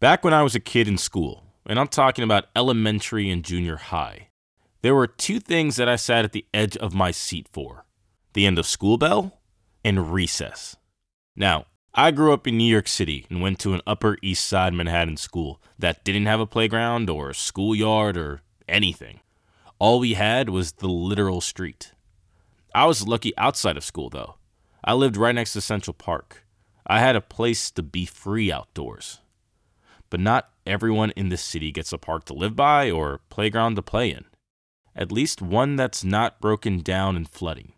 Back when I was a kid in school, and I'm talking about elementary and junior high, there were two things that I sat at the edge of my seat for: the end of school bell and recess. Now, I grew up in New York City and went to an Upper East Side Manhattan school that didn't have a playground or a schoolyard or anything. All we had was the literal street. I was lucky outside of school, though. I lived right next to Central Park. I had a place to be free outdoors. But not everyone in this city gets a park to live by or a playground to play in. At least one that's not broken down and flooding.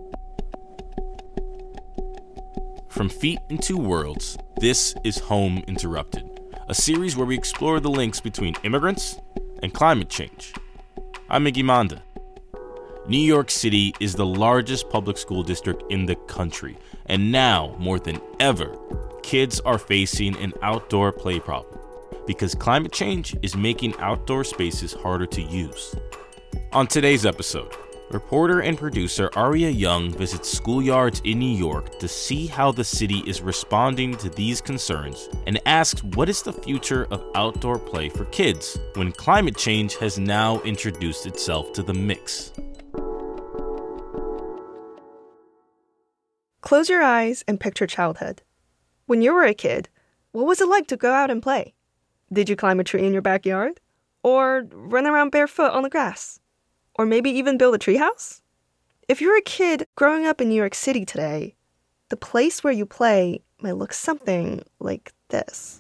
From Feet in Two Worlds, this is Home Interrupted, a series where we explore the links between immigrants and climate change. I'm Iggy Monda. New York City is the largest public school district in the country, and now, more than ever, kids are facing an outdoor play problem because climate change is making outdoor spaces harder to use. On today's episode, reporter and producer Aria Young visits schoolyards in New York to see how the city is responding to these concerns and asks what is the future of outdoor play for kids when climate change has now introduced itself to the mix. Close your eyes and picture childhood. When you were a kid, what was it like to go out and play? Did you climb a tree in your backyard? Or run around barefoot on the grass? Or maybe even build a treehouse? If you're a kid growing up in New York City today, the place where you play might look something like this.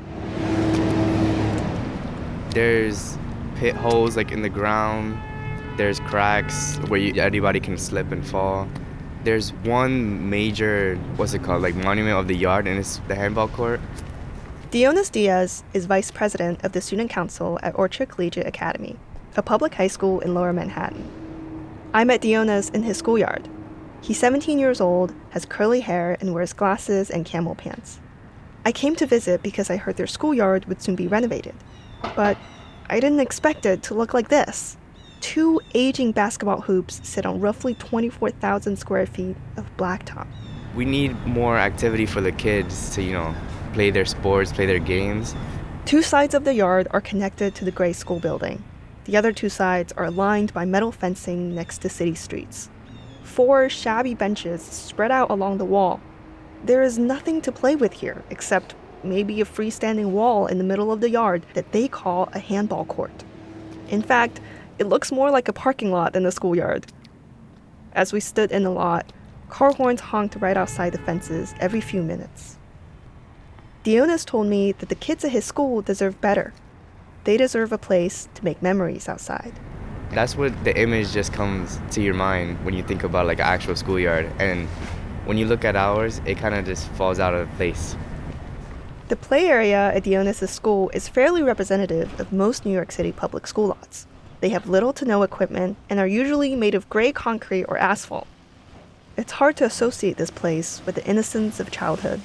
There's pit holes in the ground. There's cracks where anybody can slip and fall. There's one major, monument of the yard, and it's the handball court. Dionis Diaz is vice president of the student council at Orchard Collegiate Academy, a public high school in Lower Manhattan. I met Dionis in his schoolyard. He's 17 years old, has curly hair, and wears glasses and camel pants. I came to visit because I heard their schoolyard would soon be renovated. But I didn't expect it to look like this. 2 aging basketball hoops sit on roughly 24,000 square feet of blacktop. We need more activity for the kids to, play their sports, play their games. 2 sides of the yard are connected to the gray school building. The other 2 sides are lined by metal fencing next to city streets. 4 shabby benches spread out along the wall. There is nothing to play with here except maybe a freestanding wall in the middle of the yard that they call a handball court. In fact, it looks more like a parking lot than a schoolyard. As we stood in the lot, car horns honked right outside the fences every few minutes. Dionis told me that the kids at his school deserve better. They deserve a place to make memories outside. That's what the image just comes to your mind when you think about an actual schoolyard. And when you look at ours, it kind of just falls out of place. The play area at Dionis' school is fairly representative of most New York City public school lots. They have little to no equipment and are usually made of gray concrete or asphalt. It's hard to associate this place with the innocence of childhood.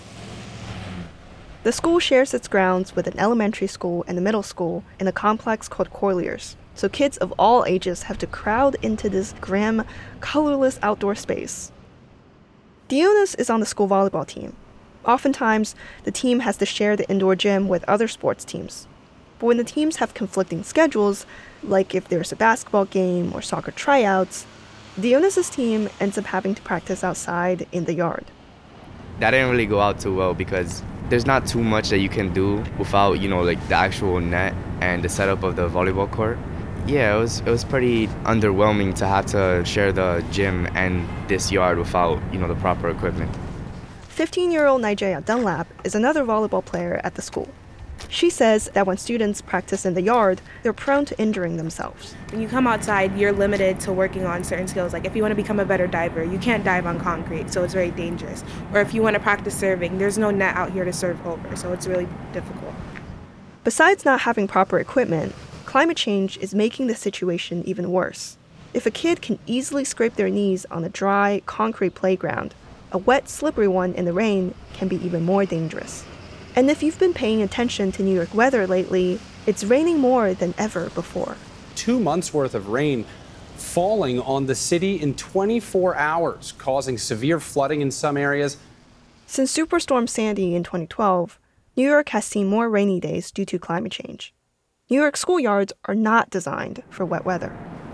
The school shares its grounds with an elementary school and a middle school in a complex called Corliers, so kids of all ages have to crowd into this grim, colorless outdoor space. Dionis is on the school volleyball team. Oftentimes, the team has to share the indoor gym with other sports teams. But when the teams have conflicting schedules, like if there's a basketball game or soccer tryouts, Dionis' team ends up having to practice outside in the yard. That didn't really go out too well because there's not too much that you can do without, the actual net and the setup of the volleyball court. Yeah, it was pretty underwhelming to have to share the gym and this yard without, the proper equipment. 15-year-old Nigeria Dunlap is another volleyball player at the school. She says that when students practice in the yard, they're prone to injuring themselves. When you come outside, you're limited to working on certain skills. Like if you want to become a better diver, you can't dive on concrete, so it's very dangerous. Or if you want to practice serving, there's no net out here to serve over, so it's really difficult. Besides not having proper equipment, climate change is making the situation even worse. If a kid can easily scrape their knees on a dry, concrete playground, a wet, slippery one in the rain can be even more dangerous. And if you've been paying attention to New York weather lately, it's raining more than ever before. 2 months worth of rain falling on the city in 24 hours, causing severe flooding in some areas. Since Superstorm Sandy in 2012, New York has seen more rainy days due to climate change. New York schoolyards are not designed for wet weather.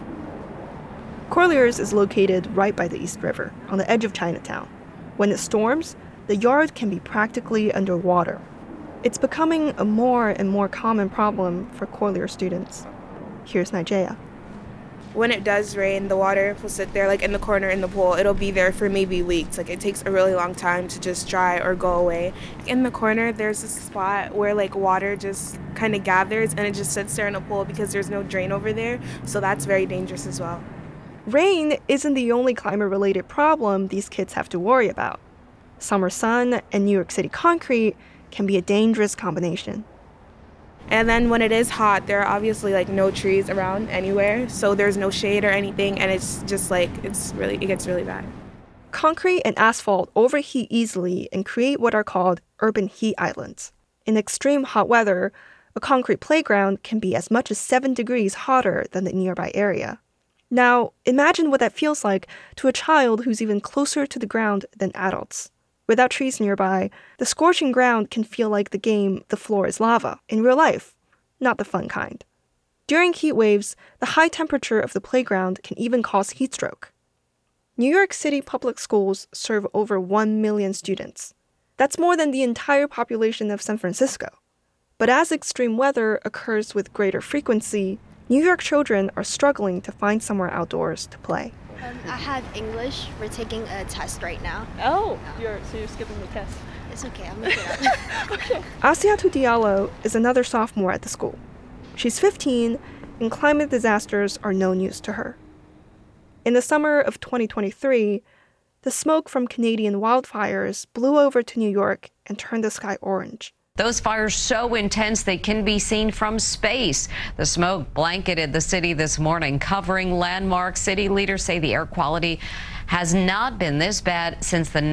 Corliers is located right by the East River, on the edge of Chinatown. When it storms, the yard can be practically underwater. It's becoming a more and more common problem for Corlier students. Here's Nigella. When it does rain, the water will sit there like in the corner in the pool. It'll be there for maybe weeks. Like it takes a really long time to just dry or go away. In the corner, there's a spot where like water just kind of gathers and it just sits there in a pool because there's no drain over there. So that's very dangerous as well. Rain isn't the only climate-related problem these kids have to worry about. Summer sun and New York City concrete can be a dangerous combination. And then when it is hot, there are obviously like no trees around anywhere, so there's no shade or anything, and it's just like it gets really bad. Concrete and asphalt overheat easily and create what are called urban heat islands. In extreme hot weather, a concrete playground can be as much as 7 degrees hotter than the nearby area. Now, imagine what that feels like to a child who's even closer to the ground than adults. Without trees nearby, the scorching ground can feel like the game The Floor is Lava in real life, not the fun kind. During heat waves, the high temperature of the playground can even cause heat stroke. New York City public schools serve over 1 million students. That's more than the entire population of San Francisco. But as extreme weather occurs with greater frequency, New York children are struggling to find somewhere outdoors to play. I have English. We're taking a test right now. Oh, you're skipping the test. It's okay, I'll make it up. Okay. Asiatou Diallo is another sophomore at the school. She's 15, and climate disasters are no news to her. In the summer of 2023, the smoke from Canadian wildfires blew over to New York and turned the sky orange. Those fires so intense they can be seen from space. The smoke blanketed the city this morning, covering landmarks. City leaders say the air quality has not been this bad since the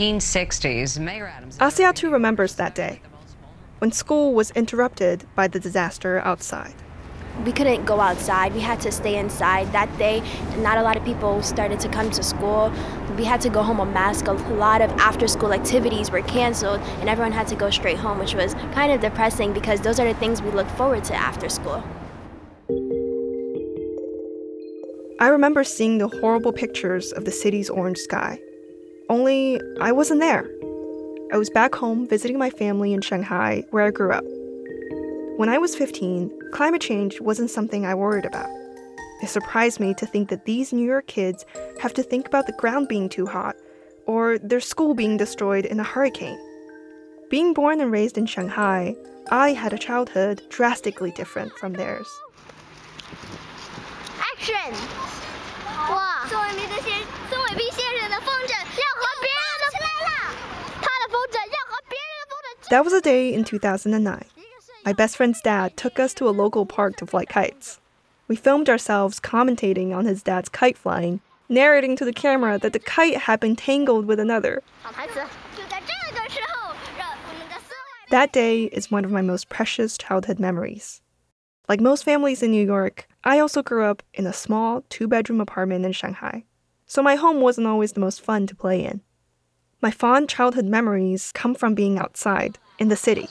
1960s. Mayor Adams. Asiatou remembers that day, when school was interrupted by the disaster outside. We couldn't go outside. We had to stay inside. That day, not a lot of people started to come to school. We had to go home a mask. A lot of after-school activities were canceled, and everyone had to go straight home, which was kind of depressing because those are the things we look forward to after school. I remember seeing the horrible pictures of the city's orange sky. Only I wasn't there. I was back home visiting my family in Shanghai, where I grew up. When I was 15, climate change wasn't something I worried about. It surprised me to think that these New York kids have to think about the ground being too hot or their school being destroyed in a hurricane. Being born and raised in Shanghai, I had a childhood drastically different from theirs. Action! 哇！宋伟斌先生的风筝要和别人的起来了，他的风筝要和别人的风筝。 That was a day in 2009. My best friend's dad took us to a local park to fly kites. We filmed ourselves commentating on his dad's kite flying, narrating to the camera that the kite had been tangled with another. That day is one of my most precious childhood memories. Like most families in New York, I also grew up in a small 2-bedroom apartment in Shanghai, so my home wasn't always the most fun to play in. My fond childhood memories come from being outside, in the city.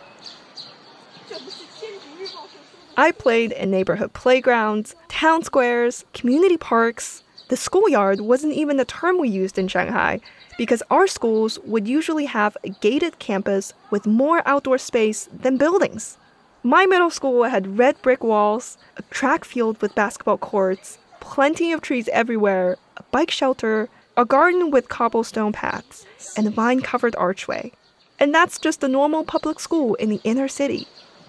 I played in neighborhood playgrounds, town squares, community parks. The schoolyard wasn't even a term we used in Shanghai because our schools would usually have a gated campus with more outdoor space than buildings. My middle school had red brick walls, a track field with basketball courts, plenty of trees everywhere, a bike shelter, a garden with cobblestone paths, and a vine-covered archway. And that's just a normal public school in the inner city.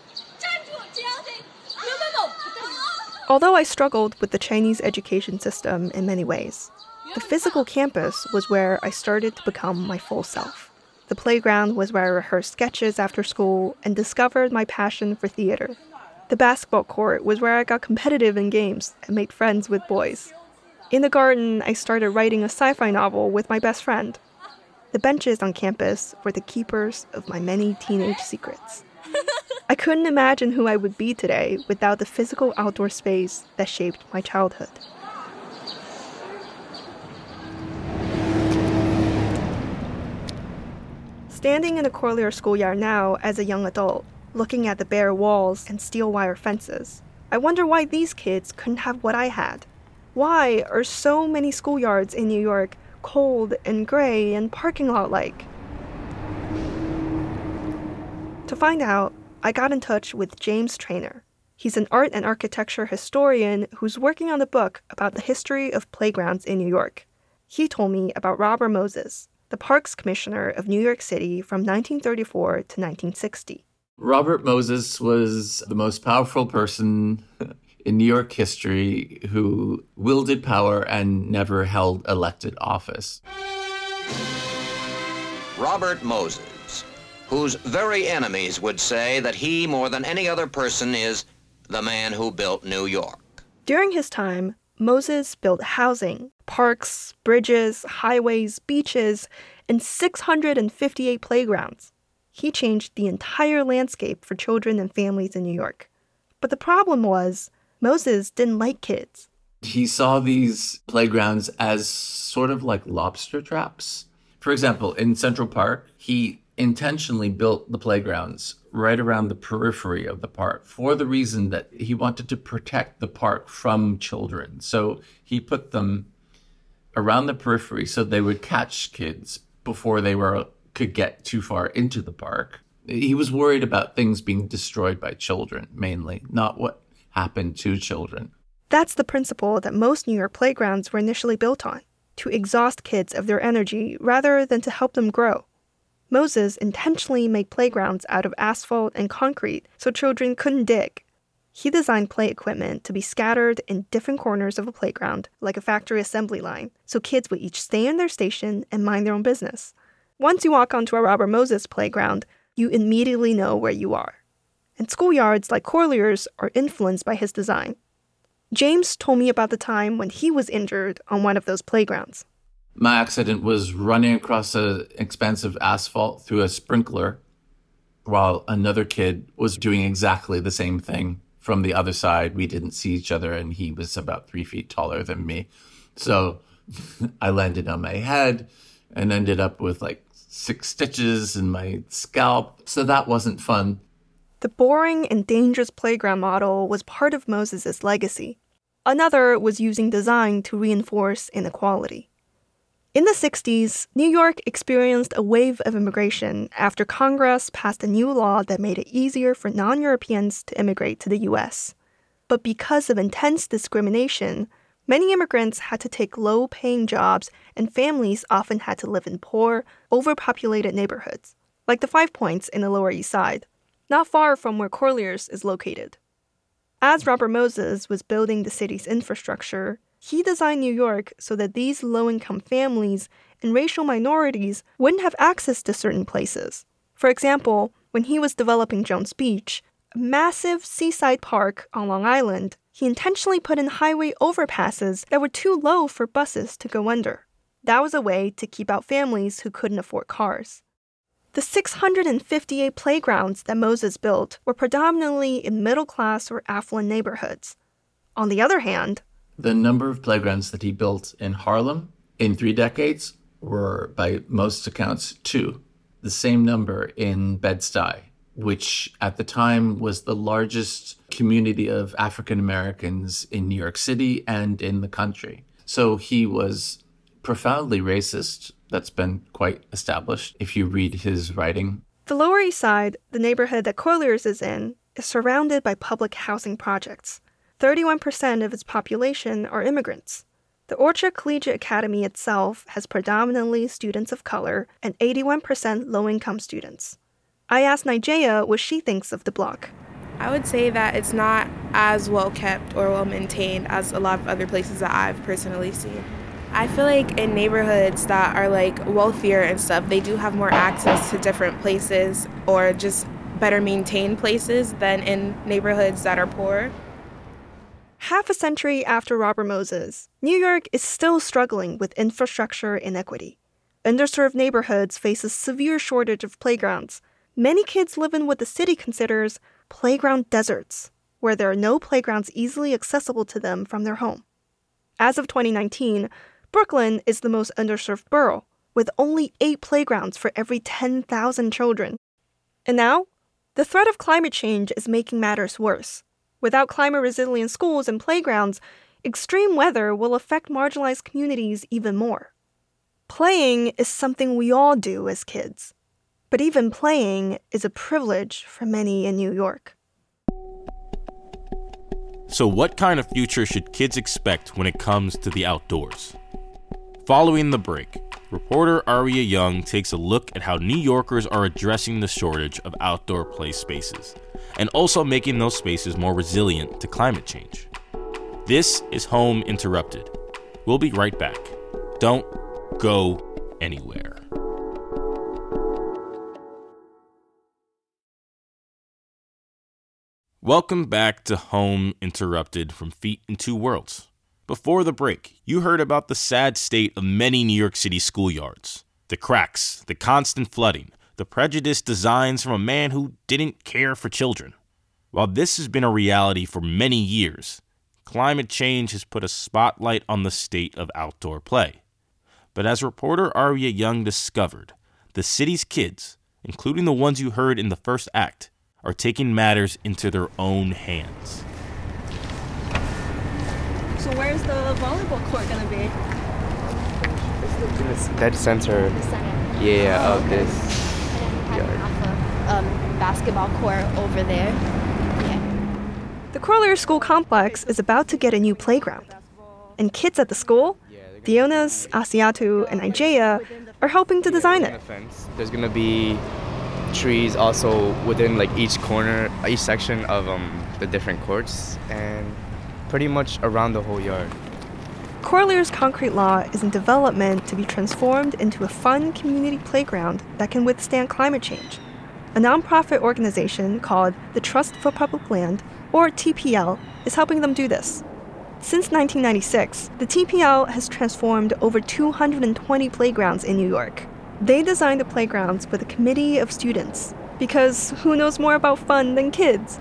Although I struggled with the Chinese education system in many ways, the physical campus was where I started to become my full self. The playground was where I rehearsed sketches after school and discovered my passion for theater. The basketball court was where I got competitive in games and made friends with boys. In the garden, I started writing a sci-fi novel with my best friend. The benches on campus were the keepers of my many teenage secrets. I couldn't imagine who I would be today without the physical outdoor space that shaped my childhood. Standing in a Corlear schoolyard now as a young adult, looking at the bare walls and steel wire fences, I wonder why these kids couldn't have what I had. Why are so many schoolyards in New York cold and gray and parking lot-like? To find out, I got in touch with James Traynor. He's an art and architecture historian who's working on a book about the history of playgrounds in New York. He told me about Robert Moses, the Parks Commissioner of New York City from 1934 to 1960. Robert Moses was the most powerful person in New York history who wielded power and never held elected office. Robert Moses, whose very enemies would say that he, more than any other person, is the man who built New York. During his time, Moses built housing, parks, bridges, highways, beaches, and 658 playgrounds. He changed the entire landscape for children and families in New York. But the problem was, Moses didn't like kids. He saw these playgrounds as sort of like lobster traps. For example, in Central Park, he intentionally built the playgrounds right around the periphery of the park for the reason that he wanted to protect the park from children. So he put them around the periphery so they would catch kids before they could get too far into the park. He was worried about things being destroyed by children, mainly, not what happened to children. That's the principle that most New York playgrounds were initially built on, to exhaust kids of their energy rather than to help them grow. Moses intentionally made playgrounds out of asphalt and concrete so children couldn't dig. He designed play equipment to be scattered in different corners of a playground, like a factory assembly line, so kids would each stay in their station and mind their own business. Once you walk onto a Robert Moses playground, you immediately know where you are. And schoolyards like Corlear's are influenced by his design. James told me about the time when he was injured on one of those playgrounds. My accident was running across an expanse of asphalt through a sprinkler while another kid was doing exactly the same thing from the other side. We didn't see each other, and he was about 3 feet taller than me. So I landed on my head and ended up with like 6 stitches in my scalp. So that wasn't fun. The boring and dangerous playground model was part of Moses' legacy. Another was using design to reinforce inequality. In the 60s, New York experienced a wave of immigration after Congress passed a new law that made it easier for non-Europeans to immigrate to the U.S. But because of intense discrimination, many immigrants had to take low-paying jobs, and families often had to live in poor, overpopulated neighborhoods, like the Five Points in the Lower East Side, not far from where Corlear's is located. As Robert Moses was building the city's infrastructure, he designed New York so that these low-income families and racial minorities wouldn't have access to certain places. For example, when he was developing Jones Beach, a massive seaside park on Long Island, he intentionally put in highway overpasses that were too low for buses to go under. That was a way to keep out families who couldn't afford cars. The 658 playgrounds that Moses built were predominantly in middle-class or affluent neighborhoods. On the other hand, the number of playgrounds that he built in Harlem in 3 decades were, by most accounts, 2. The same number in Bed-Stuy, which at the time was the largest community of African Americans in New York City and in the country. So he was profoundly racist. That's been quite established if you read his writing. The Lower East Side, the neighborhood that Corlear's is in, is surrounded by public housing projects. 31% of its population are immigrants. The Orchard Collegiate Academy itself has predominantly students of color and 81% low-income students. I asked Nigella what she thinks of the block. I would say that it's not as well kept or well maintained as a lot of other places that I've personally seen. I feel like in neighborhoods that are like wealthier and stuff, they do have more access to different places or just better maintained places than in neighborhoods that are poor. Half a century after Robert Moses, New York is still struggling with infrastructure inequity. Underserved neighborhoods face a severe shortage of playgrounds. Many kids live in what the city considers playground deserts, where there are no playgrounds easily accessible to them from their home. As of 2019, Brooklyn is the most underserved borough. with only 8 playgrounds for every 10,000 children. And now, the threat of climate change is making matters worse. Without climate-resilient schools and playgrounds, extreme weather will affect marginalized communities even more. Playing is something we all do as kids, but even playing is a privilege for many in New York. So what kind of future should kids expect when it comes to the outdoors? Following the break, reporter Aria Young takes a look at how New Yorkers are addressing the shortage of outdoor play spaces, and also making those spaces more resilient to climate change. This is Home Interrupted. We'll be right back. Don't go anywhere. Welcome back to Home Interrupted from Feet in Two Worlds. Before the break, you heard about the sad state of many New York City schoolyards. The cracks, the constant flooding, the prejudiced designs from a man who didn't care for children. While this has been a reality for many years, climate change has put a spotlight on the state of outdoor play. But as reporter Aria Young discovered, the city's kids, including the ones you heard in the first act, are taking matters into their own hands. So where's the volleyball court gonna be? It's in the dead center. Of this yard. Basketball court over there. The Corlier School complex is about to get a new playground. And kids at the school, Dionis, Asiatu, and Ijaya, are helping to design it. There's gonna be trees also within each corner, each section of the different courts, and pretty much around the whole yard. Corlier's concrete lot is in development to be transformed into a fun community playground that can withstand climate change. A nonprofit organization called the Trust for Public Land, or TPL, is helping them do this. Since 1996, the TPL has transformed over 220 playgrounds in New York. They designed the playgrounds with a committee of students, because who knows more about fun than kids?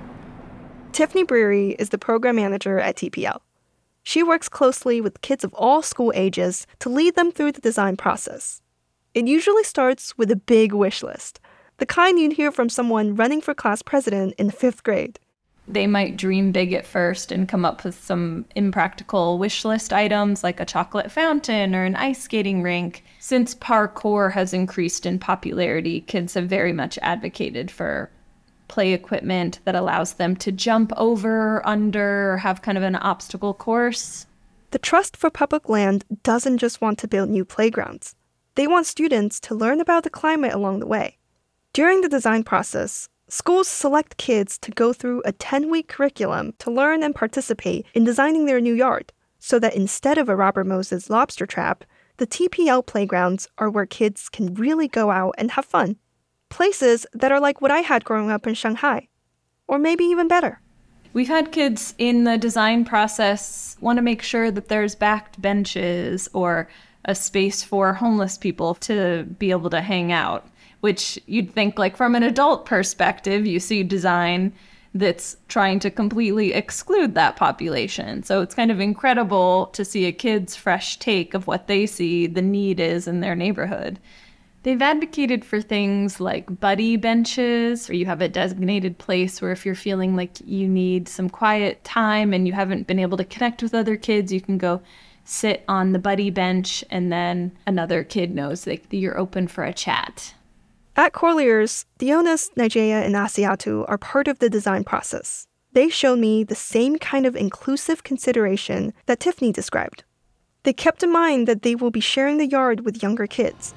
Tiffany Brewery is the program manager at TPL. She works closely with kids of all school ages to lead them through the design process. It usually starts with a big wish list, the kind you'd hear from someone running for class president in 5th grade. They might dream big at first and come up with some impractical wish list items like a chocolate fountain or an ice skating rink. Since parkour has increased in popularity, kids have very much advocated for play equipment that allows them to jump over, under, or have kind of an obstacle course. The Trust for Public Land doesn't just want to build new playgrounds. They want students to learn about the climate along the way. During the design process, schools select kids to go through a 10-week curriculum to learn and participate in designing their new yard, so that instead of a Robert Moses lobster trap, the TPL playgrounds are where kids can really go out and have fun. Places that are like what I had growing up in Shanghai, or maybe even better. We've had kids in the design process want to make sure that there's backed benches or a space for homeless people to be able to hang out, which you'd think from an adult perspective, you see design that's trying to completely exclude that population. So it's kind of incredible to see a kid's fresh take of what they see the need is in their neighborhood. They've advocated for things like buddy benches, where you have a designated place where if you're feeling like you need some quiet time and you haven't been able to connect with other kids, you can go sit on the buddy bench and then another kid knows that you're open for a chat. At Corlier's, Dionis, Ijaya, and Asiatu are part of the design process. They showed me the same kind of inclusive consideration that Tiffany described. They kept in mind that they will be sharing the yard with younger kids.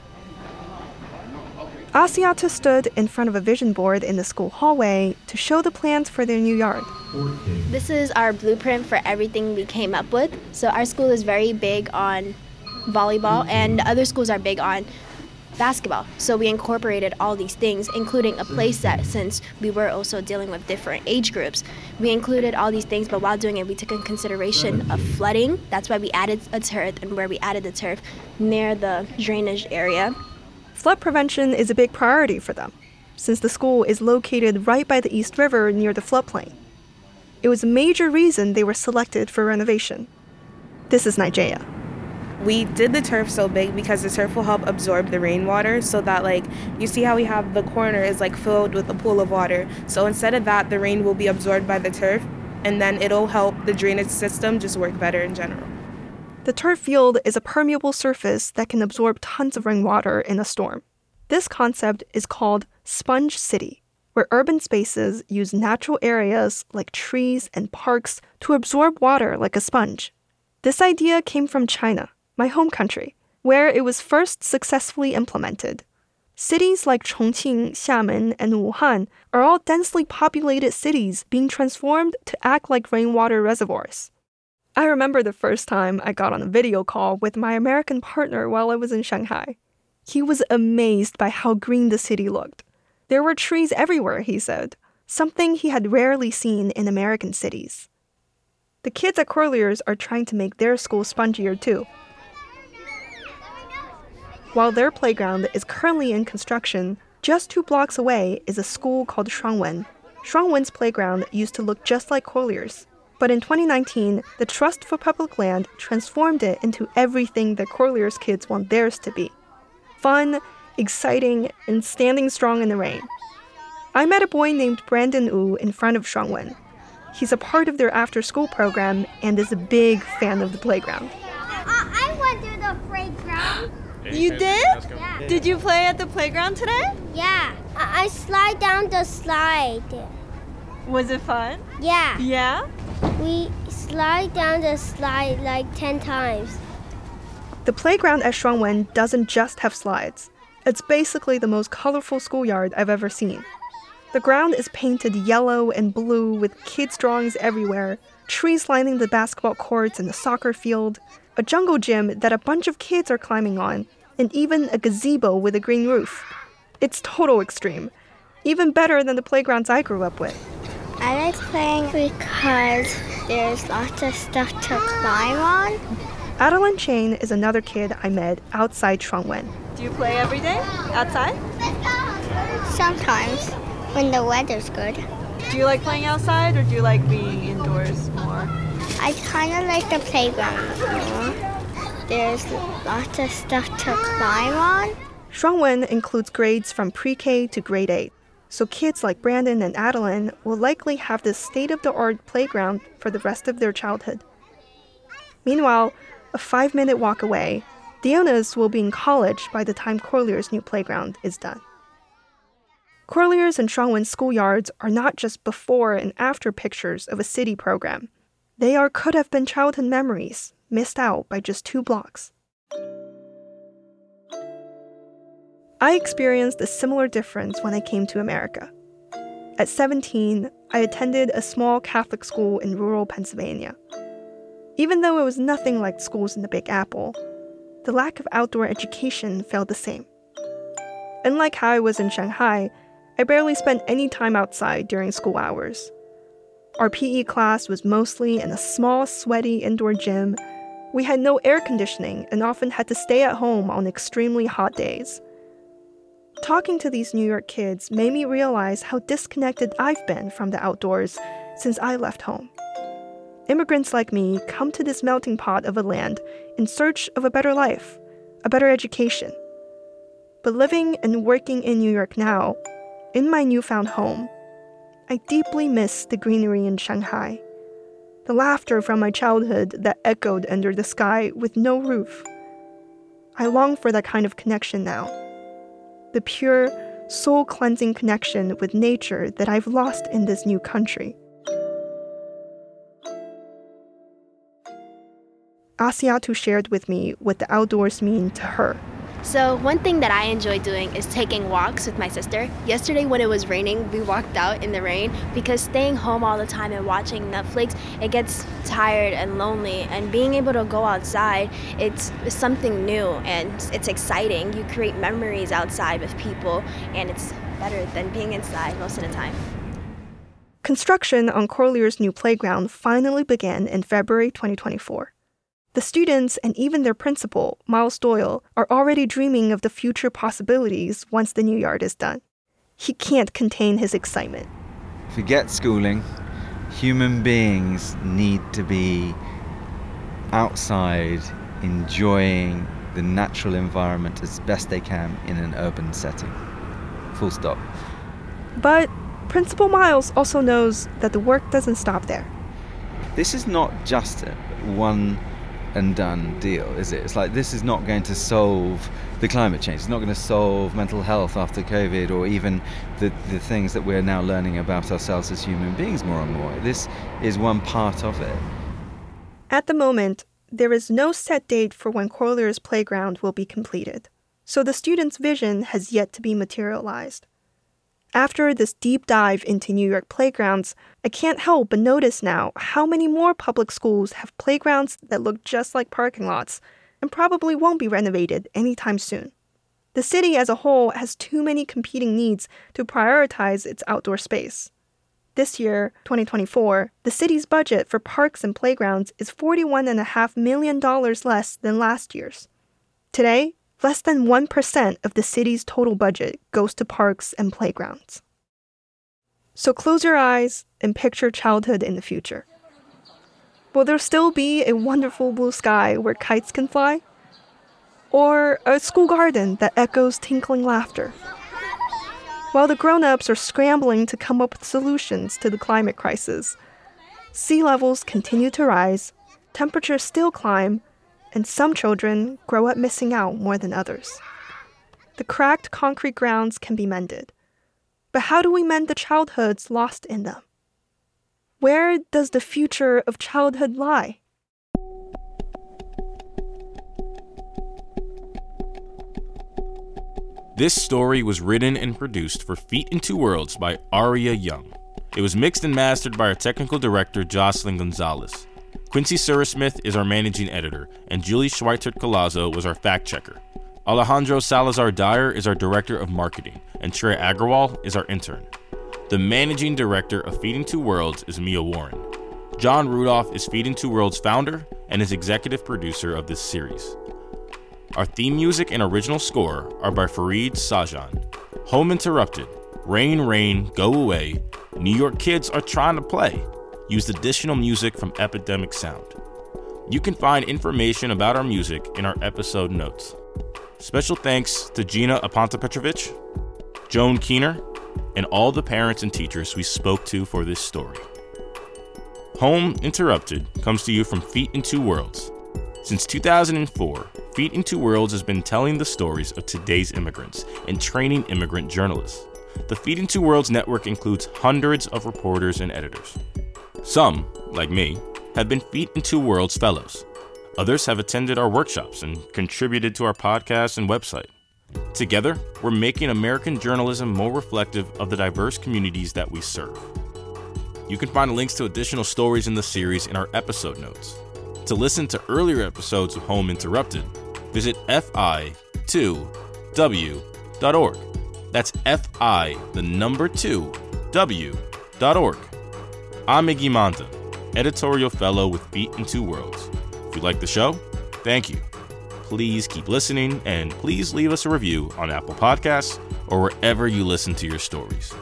Asiatu stood in front of a vision board in the school hallway to show the plans for their new yard. This is our blueprint for everything we came up with. So our school is very big on volleyball, and other schools are big on basketball. So we incorporated all these things, including a play set, since we were also dealing with different age groups. We included all these things, but while doing it, we took in consideration of flooding. That's why we added a turf, and where we added the turf near the drainage area. Flood prevention is a big priority for them, since the school is located right by the East River near the floodplain. It was a major reason they were selected for renovation. This is Ijaya. We did the turf so big because the turf will help absorb the rainwater so that, like, you see how we have the corner is like filled with a pool of water. So instead of that, the rain will be absorbed by the turf, and then it'll help the drainage system just work better in general. The turf field is a permeable surface that can absorb tons of rainwater in a storm. This concept is called Sponge City, where urban spaces use natural areas like trees and parks to absorb water like a sponge. This idea came from China, my home country, where it was first successfully implemented. Cities like Chongqing, Xiamen, and Wuhan are all densely populated cities being transformed to act like rainwater reservoirs. I remember the first time I got on a video call with my American partner while I was in Shanghai. He was amazed by how green the city looked. There were trees everywhere, he said, something he had rarely seen in American cities. The kids at Corliers are trying to make their school spongier too. While their playground is currently in construction, just 2 blocks away is a school called Shuangwen. Shuangwen's playground used to look just like Corliers, but in 2019, the Trust for Public Land transformed it into everything that Corliers kids want theirs to be. Fun, exciting, and standing strong in the rain. I met a boy named Brandon Wu in front of Shuangwen. He's a part of their after-school program and is a big fan of the playground. I went to the playground. You did? Yeah. Did you play at the playground today? Yeah. I slide down the slide. Was it fun? Yeah. Yeah? We slide down the slide like 10 times. The playground at Shuangwen doesn't just have slides. It's basically the most colorful schoolyard I've ever seen. The ground is painted yellow and blue with kids' drawings everywhere, trees lining the basketball courts and the soccer field, a jungle gym that a bunch of kids are climbing on, and even a gazebo with a green roof. It's total extreme. Even better than the playgrounds I grew up with. I like playing because there's lots of stuff to climb on. Adeline Chain is another kid I met outside Shuangwen. Do you play every day outside? Sometimes, when the weather's good. Do you like playing outside or do you like being indoors more? I kind of like the playground more. There's lots of stuff to climb on. Shuangwen includes grades from pre-K to grade 8, so kids like Brandon and Adeline will likely have this state-of-the-art playground for the rest of their childhood. Meanwhile, a 5-minute walk away, Dionis will be in college by the time Corliers' new playground is done. Corliers and Shuangwen schoolyards are not just before and after pictures of a city program. They are could-have-been childhood memories, missed out by just 2 blocks. I experienced a similar difference when I came to America. At 17, I attended a small Catholic school in rural Pennsylvania. Even though it was nothing like schools in the Big Apple, the lack of outdoor education felt the same. Unlike how I was in Shanghai, I barely spent any time outside during school hours. Our PE class was mostly in a small, sweaty indoor gym. We had no air conditioning and often had to stay at home on extremely hot days. Talking to these New York kids made me realize how disconnected I've been from the outdoors since I left home. Immigrants like me come to this melting pot of a land in search of a better life, a better education. But living and working in New York now, in my newfound home, I deeply miss the greenery in Shanghai, the laughter from my childhood that echoed under the sky with no roof. I long for that kind of connection now, the pure, soul-cleansing connection with nature that I've lost in this new country. Asiatu shared with me what the outdoors mean to her. So one thing that I enjoy doing is taking walks with my sister. Yesterday when it was raining, we walked out in the rain because staying home all the time and watching Netflix, it gets tired and lonely. And being able to go outside, it's something new and it's exciting. You create memories outside with people and it's better than being inside most of the time. Construction on Corliers' new playground finally began in February 2024. The students and even their principal, Miles Doyle, are already dreaming of the future possibilities once the new yard is done. He can't contain his excitement. Forget schooling. Human beings need to be outside enjoying the natural environment as best they can in an urban setting. Full stop. But Principal Miles also knows that the work doesn't stop there. This is not just a one and done deal, is it? It's like, this is not going to solve the climate change. It's not going to solve mental health after COVID, or even the things that we're now learning about ourselves as human beings more and more. This is one part of it. At the moment, there is no set date for when Corlear's playground will be completed, so the students' vision has yet to be materialized. After this deep dive into New York playgrounds, I can't help but notice now how many more public schools have playgrounds that look just like parking lots and probably won't be renovated anytime soon. The city as a whole has too many competing needs to prioritize its outdoor space. This year, 2024, the city's budget for parks and playgrounds is $41.5 million less than last year's. Today, less than 1% of the city's total budget goes to parks and playgrounds. So close your eyes and picture childhood in the future. Will there still be a wonderful blue sky where kites can fly? Or a school garden that echoes tinkling laughter? While the grown-ups are scrambling to come up with solutions to the climate crisis, sea levels continue to rise, temperatures still climb, and some children grow up missing out more than others. The cracked concrete grounds can be mended, but how do we mend the childhoods lost in them? Where does the future of childhood lie? This story was written and produced for Feet in Two Worlds by Aria Young. It was mixed and mastered by our technical director, Jocelyn Gonzalez. Quincy Surasmith is our managing editor, and Julie Schweitzer-Collazo was our fact-checker. Alejandro Salazar-Dyer is our director of marketing, and Shreya Agarwal is our intern. The managing director of Feet in Two Worlds is Mia Warren. John Rudolph is Feet in Two Worlds founder and is executive producer of this series. Our theme music and original score are by Fareed Sajan. Home Interrupted, Rain, Rain, Go Away, New York Kids Are Trying to Play used additional music from Epidemic Sound. You can find information about our music in our episode notes. Special thanks to Gina Aponte-Petrovich, Joan Keener, and all the parents and teachers we spoke to for this story. Home Interrupted comes to you from Feet in Two Worlds. Since 2004, Feet in Two Worlds has been telling the stories of today's immigrants and training immigrant journalists. The Feet in Two Worlds network includes hundreds of reporters and editors. Some, like me, have been Feet in Two Worlds fellows. Others have attended our workshops and contributed to our podcast and website. Together, we're making American journalism more reflective of the diverse communities that we serve. You can find links to additional stories in the series in our episode notes. To listen to earlier episodes of Home Interrupted, visit fi2w.org. That's fi2w.org. I'm Iggy Monda, editorial fellow with Feet in Two Worlds. If you like the show, thank you. Please keep listening, and please leave us a review on Apple Podcasts or wherever you listen to your stories.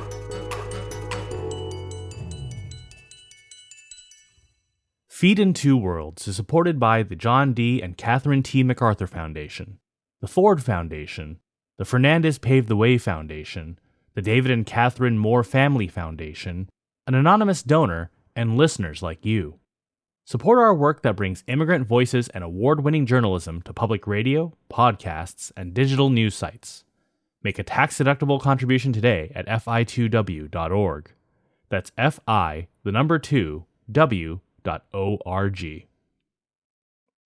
Feet in Two Worlds is supported by the John D. and Catherine T. MacArthur Foundation, the Ford Foundation, the Fernandez Paved the Way Foundation, the David and Catherine Moore Family Foundation, an anonymous donor, and listeners like you. Support our work that brings immigrant voices and award-winning journalism to public radio, podcasts, and digital news sites. Make a tax-deductible contribution today at fi2w.org. That's fi2w.org.